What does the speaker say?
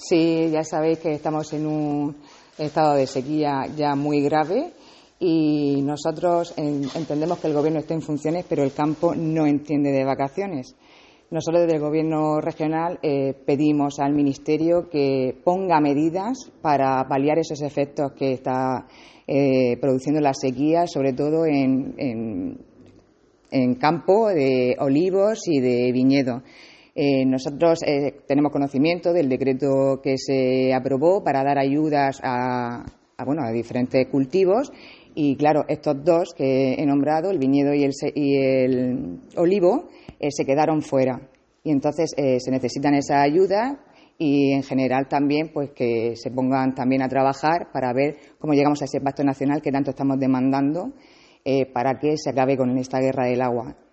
Sí, ya sabéis que estamos en un estado de sequía ya muy grave y nosotros entendemos que el Gobierno está en funciones, pero el campo no entiende de vacaciones. Nosotros desde el Gobierno regional pedimos al Ministerio que ponga medidas para paliar esos efectos que está produciendo la sequía, sobre todo en campo de olivos y de viñedo. Nosotros tenemos conocimiento del decreto que se aprobó para dar ayudas a diferentes cultivos y, claro, estos dos que he nombrado, el viñedo y el olivo, se quedaron fuera. Y entonces se necesitan esas ayudas y, en general, también pues que se pongan también a trabajar para ver cómo llegamos a ese pacto nacional que tanto estamos demandando para que se acabe con esta guerra del agua.